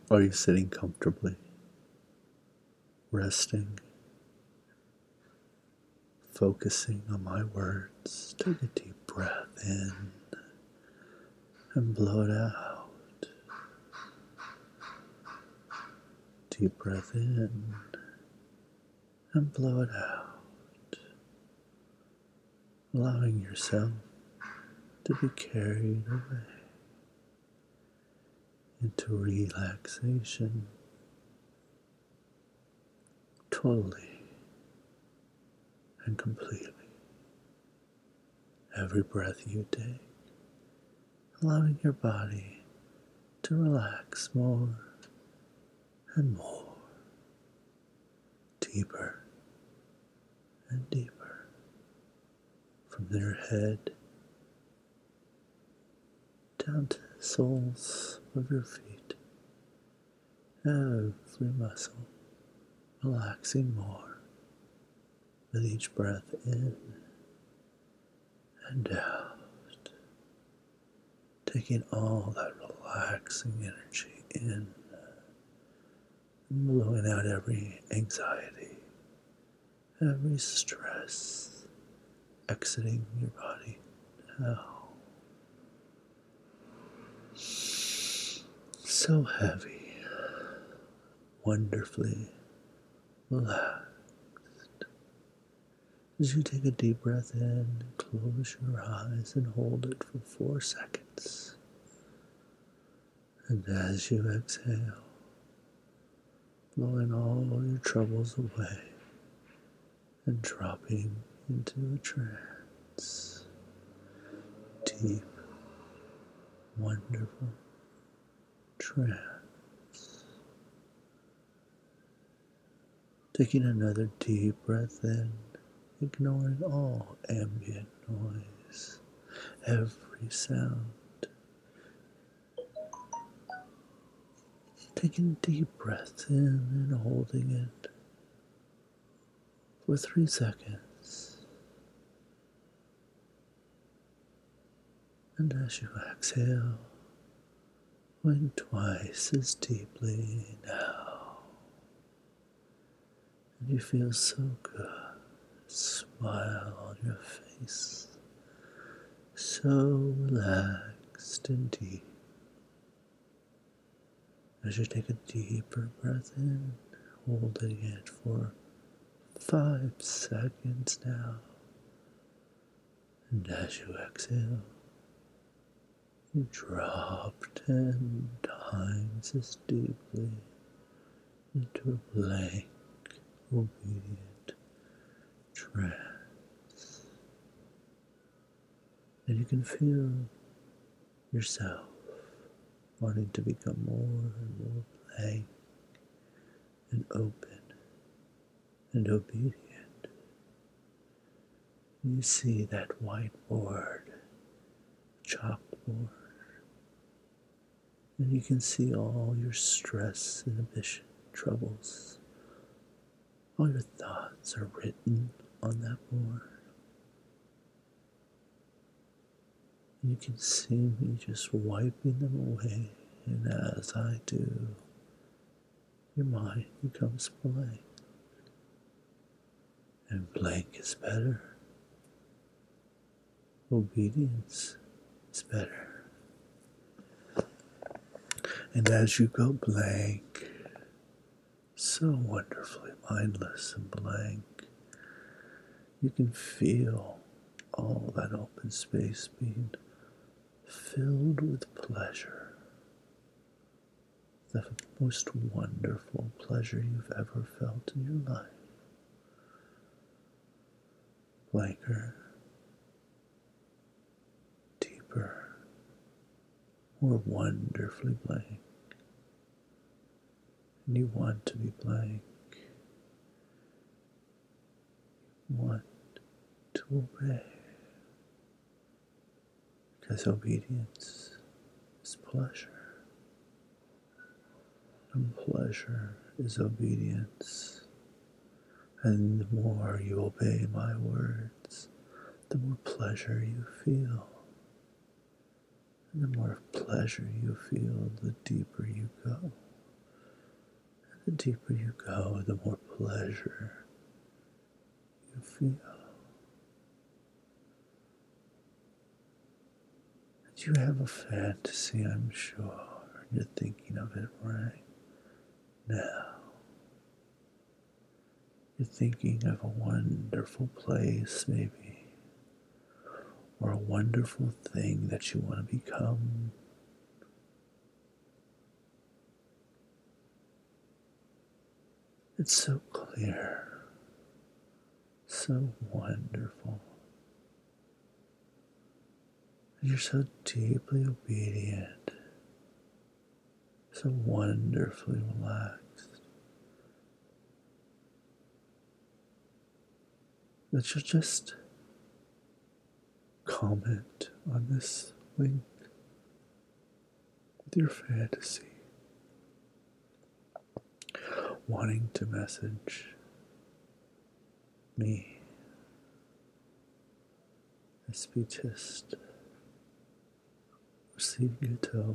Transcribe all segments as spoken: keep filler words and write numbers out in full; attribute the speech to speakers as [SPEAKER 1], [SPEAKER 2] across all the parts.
[SPEAKER 1] Are you sitting comfortably, resting, focusing on my words? Take a deep breath in and blow it out. Deep breath in and blow it out. Allowing yourself to be carried away into relaxation, totally and completely. Every breath you take, allowing your body to relax more and more, deeper and deeper, from their head down to the soles of your feet. Every muscle relaxing more with each breath in and out, taking all that relaxing energy in and blowing out every anxiety, every stress, exiting your body now. So heavy, wonderfully relaxed. As you take a deep breath in, close your eyes and hold it for four seconds. And as you exhale, blowing all your troubles away and dropping into a trance. Deep, wonderful trance. Taking another deep breath in, ignoring all ambient noise, every sound. Taking deep breaths in and holding it for three seconds. And as you exhale, going twice as deeply now. And you feel so good. Smile on your face. So relaxed and deep. As you take a deeper breath in, holding it for five seconds now. And as you exhale, you drop ten times as deeply into a blank, obedient trance. And you can feel yourself wanting to become more and more blank and open and obedient. You see that whiteboard, chalkboard, and you can see all your stress, inhibition, troubles. All your thoughts are written on that board. You can see me just wiping them away, and as I do, your mind becomes blank. And blank is better. Obedience is better. And as you go blank, so wonderfully mindless and blank, you can feel all that open space being filled with pleasure. The most wonderful pleasure you've ever felt in your life. Blanker, deeper, more wonderfully blank. And you want to be blank. You want to obey. Because obedience is pleasure. And pleasure is obedience. And the more you obey my words, the more pleasure you feel. And the more pleasure you feel, the deeper you go. deeper you go, the more pleasure you feel. And you have a fantasy, I'm sure, and you're thinking of it right now. You're thinking of a wonderful place, maybe, or a wonderful thing that you want to become. It's so clear, so wonderful. And you're so deeply obedient, so wonderfully relaxed, that you'll just comment on this link with your fantasy, wanting to message me, a speechist, or Steve Guteau,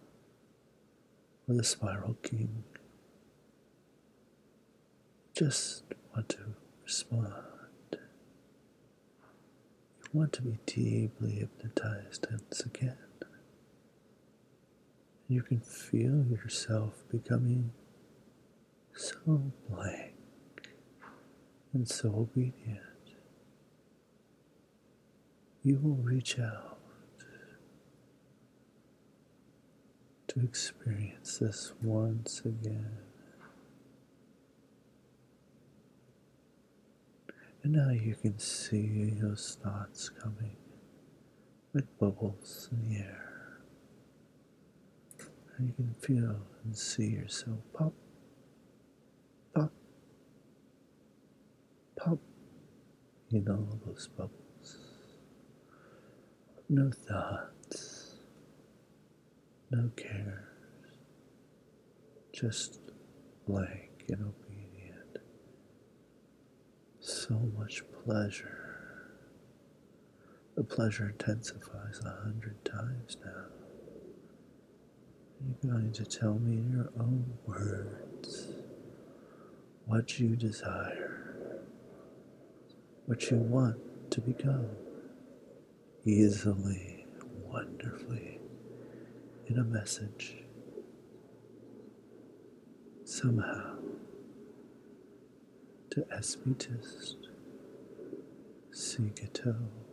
[SPEAKER 1] or the Spiral King. Just want to respond. You want to be deeply hypnotized once again. You can feel yourself becoming so blank and so obedient. You will reach out to experience this once again. And now you can see those thoughts coming like bubbles in the air. And you can feel and see yourself pop, pop, pop in all those bubbles. No thoughts, no cares, just blank and obedient. So much pleasure. The pleasure intensifies a hundred times now. You're going to tell me in your own words what you desire, what you want to become, easily, wonderfully, in a message, somehow, to Espitist, Sigito,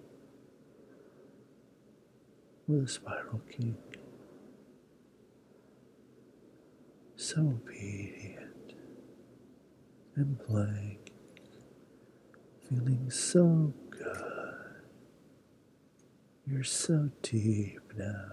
[SPEAKER 1] or the Spiral King. So obedient and blank, feeling so good. You're so deep now.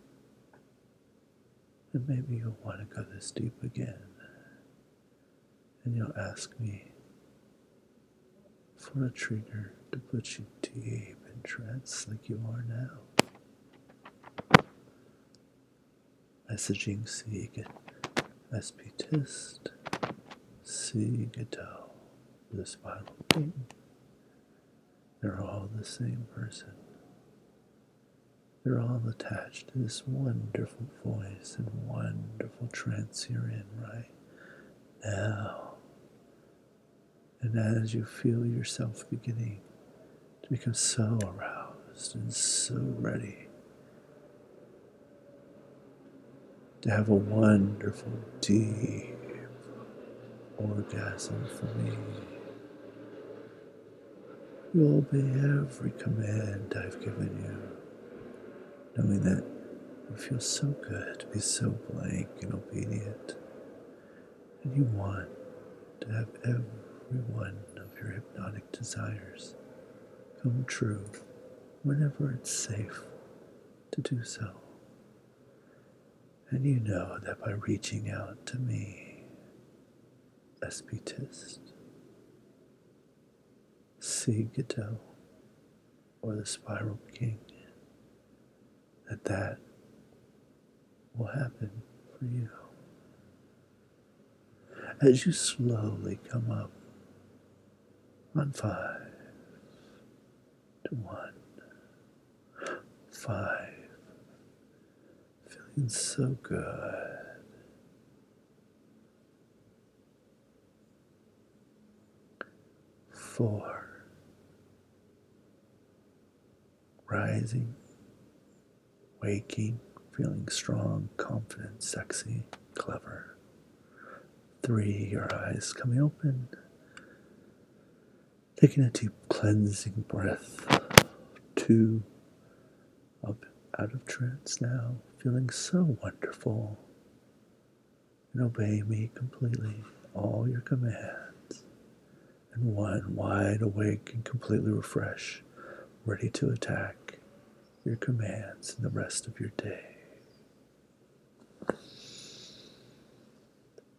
[SPEAKER 1] And maybe you'll want to go this deep again. And you'll ask me for a trigger to put you deep in trance like you are now. Messaging Sieg, Espitist, Sigito, the Spiral King. They're all the same person. They're all attached to this wonderful voice and wonderful trance you're in right now. And as you feel yourself beginning to become so aroused and so ready to have a wonderful, deep orgasm for me, you obey every command I've given you, knowing that it feels so good to be so blank and obedient, and you want to have every one of your hypnotic desires come true whenever it's safe to do so. And you know that by reaching out to me, Espitist, Sigito, or the Spiral King, that that will happen for you. As you slowly come up on five to one, five, feeling so good, four. Rising, waking, feeling strong, confident, sexy, clever. Three, your eyes coming open. Taking a deep cleansing breath. Two, up out of trance now, feeling so wonderful. And obey me completely, all your commands. And one, wide awake and completely refreshed, ready to attack your commands in the rest of your day.